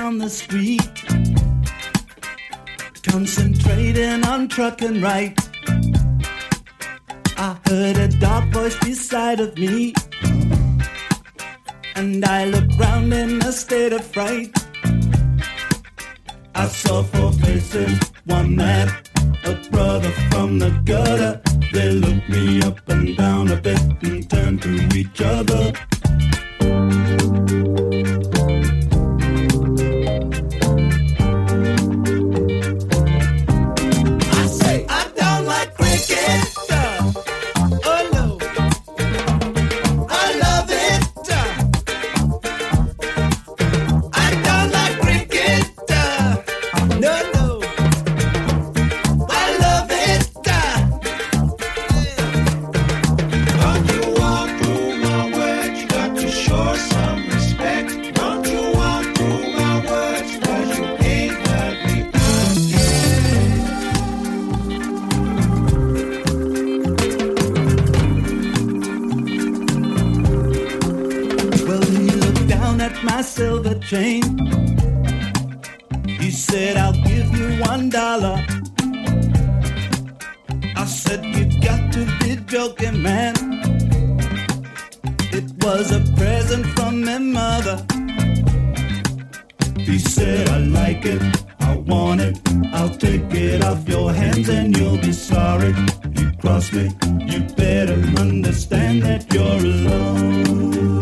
down the street, concentrating on trucking right. I heard a dark voice beside of me, and I looked round in a state of fright. I saw four faces, one man, a brother from the gutter. They looked me up and down a bit and turned to each other. Silver chain. He said, I'll give you $1. I said, you got to be joking, man. It was a present from my mother. He said, I like it, I want it, I'll take it off your hands and you'll be sorry. You cross me, you better understand that you're alone.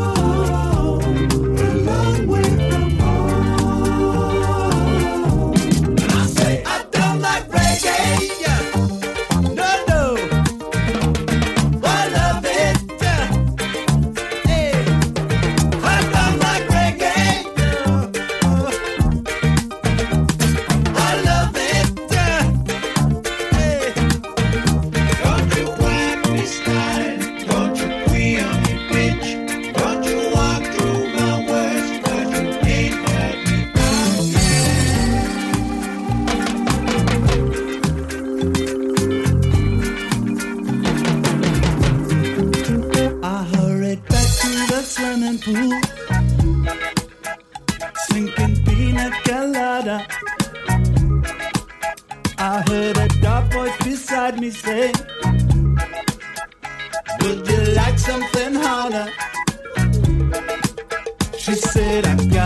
I heard a dark voice beside me say, would you like something harder? She said, I got